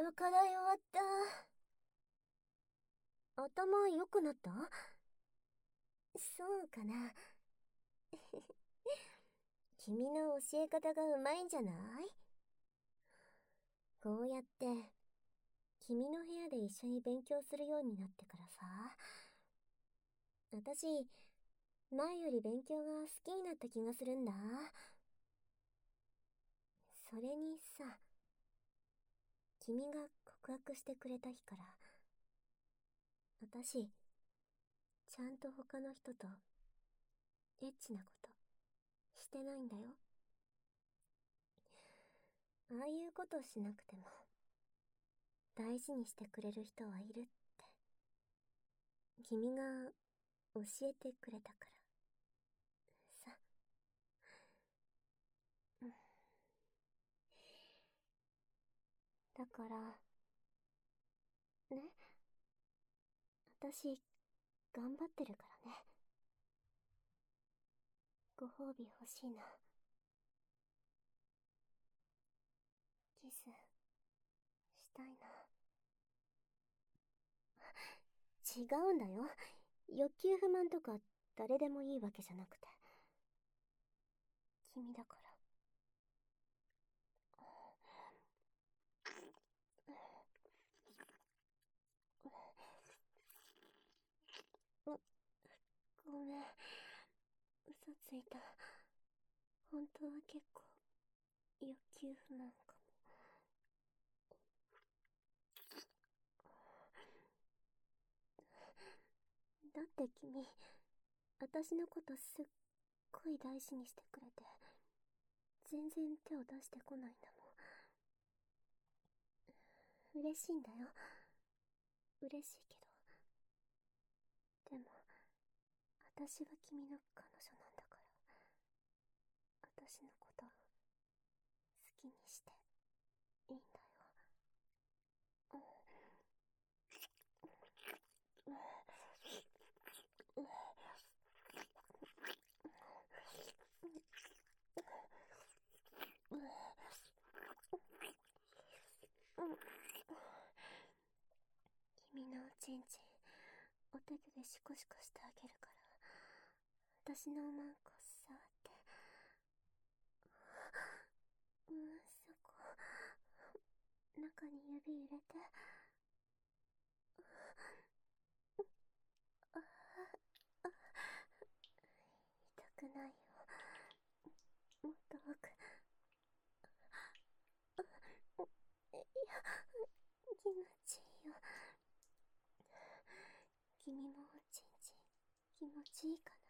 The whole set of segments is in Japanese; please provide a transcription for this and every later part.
の課題終わった。頭良くなった？そうかな。君の教え方がうまいんじゃない？こうやって君の部屋で一緒に勉強するようになってからさ、私前より勉強が好きになった気がするんだ。それにさ、君が告白してくれた日から私ちゃんと他の人とエッチなことしてないんだよ。ああいうことしなくても大事にしてくれる人はいるって君が教えてくれたからさ。うん。だからね、私頑張ってるからね。ご褒美欲しいな。キスしたいな。違うんだよ。欲求不満とか誰でもいいわけじゃなくて、君だから。ごめん、嘘ついた。本当は結構欲求不満かも。だって君、私のことすっごい大事にしてくれて、全然手を出してこないんだもん。嬉しいんだよ。嬉しいけど。でも、私は君の彼女なんだから、私のこと好きにしていいんだよ。君のおちんちん、お手手でシコシコしてあげるから、私のおまんこ触って。そこ、中に指入れて。痛くないよ。もっと奥。いや、気持ちいいよ。君もおちんちん気持ちいいか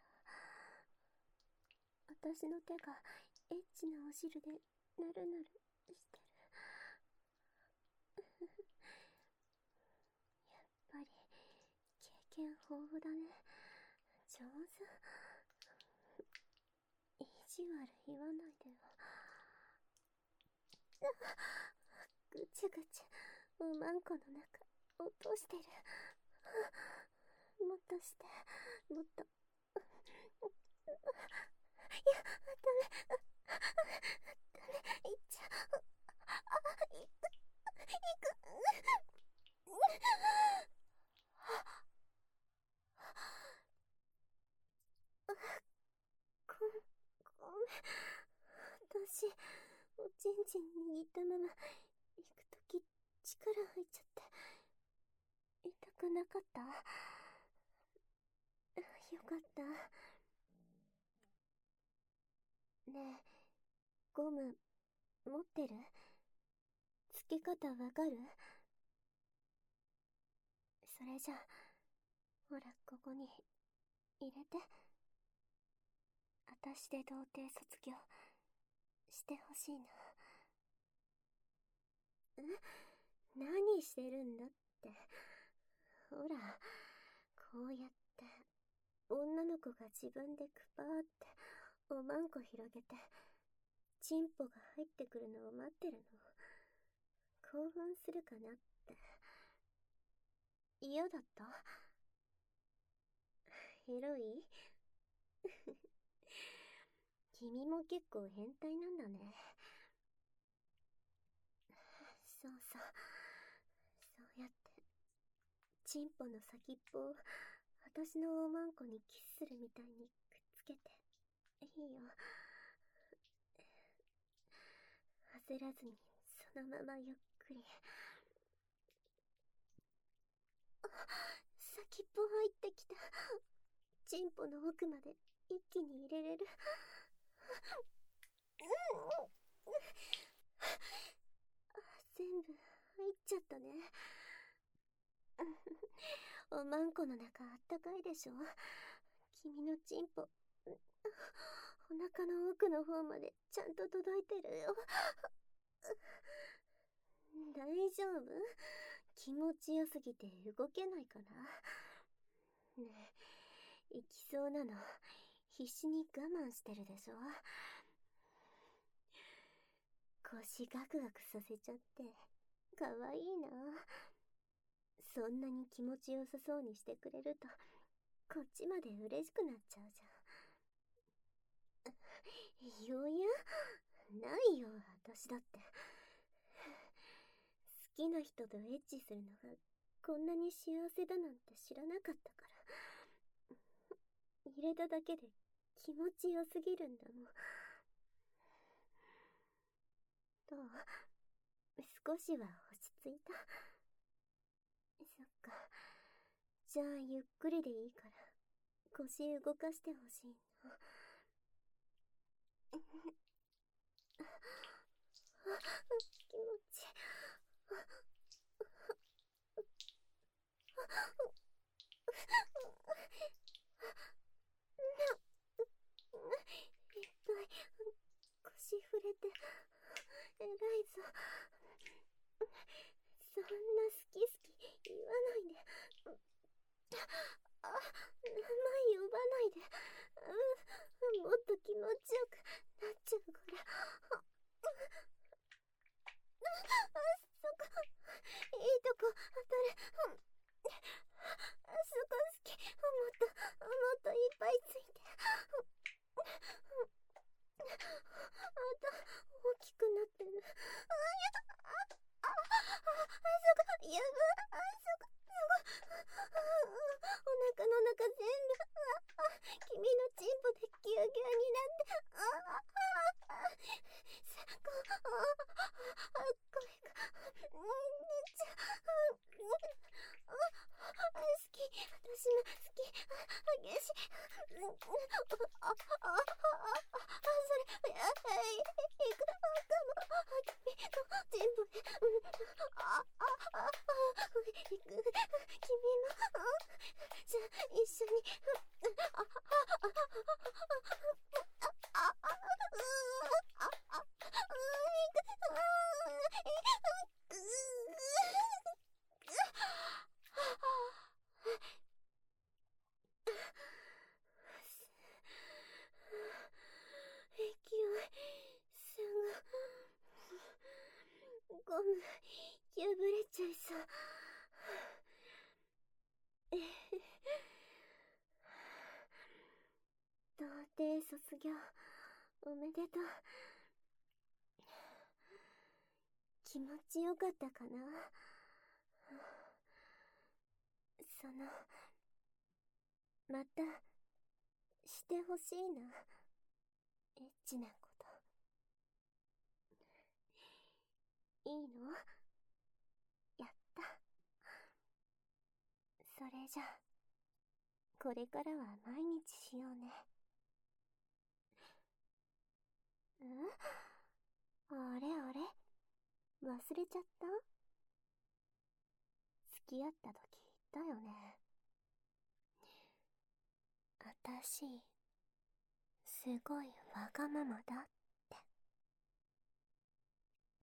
な？私の手がエッチなお汁でぬるぬるしてる。やっぱり経験豊富だね。上手。意地悪言わないでよ。ぐちゅぐちゅおまんこの中落としてる。もっとして、もっと。いや、ダメ。いっちゃう。いく。ごめん。私、おちんちん握ったまま行くとき力入っちゃって痛くなかった？よかった。ねえ、ゴム持ってる？つけ方わかる？それじゃ、ほらここに入れて。私で童貞卒業してほしいな。何してるんだって。ほら、こうやって女の子が自分でクパーっておまんこ広げてチンポが入ってくるのを待ってるの。興奮するかなって。嫌だった？エロい？君も結構変態なんだね。そうそう、 チンポの先っぽを私のおまんこにキスするみたいにくっつけていいよ。焦らずにそのままゆっくり。先っぽ入ってきた。チンポの奥まで一気に入れれる。全部入っちゃったね。おまんこの中あったかいでしょ。君のチンポ、お腹の奥の方までちゃんと届いてるよ。大丈夫？気持ちよすぎて動けないかな？ねえ、行きそうなの必死に我慢してるでしょ。腰ガクガクさせちゃってかわいいな。そんなに気持ちよさそうにしてくれるとこっちまで嬉しくなっちゃうじゃん。余裕ないよ、私だって。好きな人とエッチするのがこんなに幸せだなんて知らなかったから。入れただけで気持ちよすぎるんだもん。どう？少しは落ち着いた？そっか。じゃあゆっくりでいいから腰動かしてほしいの。気持ちいっぱい腰触れて偉いぞ。そんな好き好き言わないで。名前呼ばないで。もっと気持ちよくなっちゃうから。そこ、いいとこ当たる。そこ好き。もっといっぱいついて。あと大きくなってる。そこやば。お腹の中全部君のチンポでギュウギュウになってそこ声がめっちゃ好き。私も好き。激しい。それいく君のチンポで君もじゃあ一緒に勢いすごゴム破れちゃいそう。童貞卒業おめでとう。気持ちよかったかな？またしてほしいな、エッチなこと。いいの？やった。それじゃこれからは毎日しようね。あれ忘れちゃった？付き合った時言ったよね。あたしすごいわがままだって。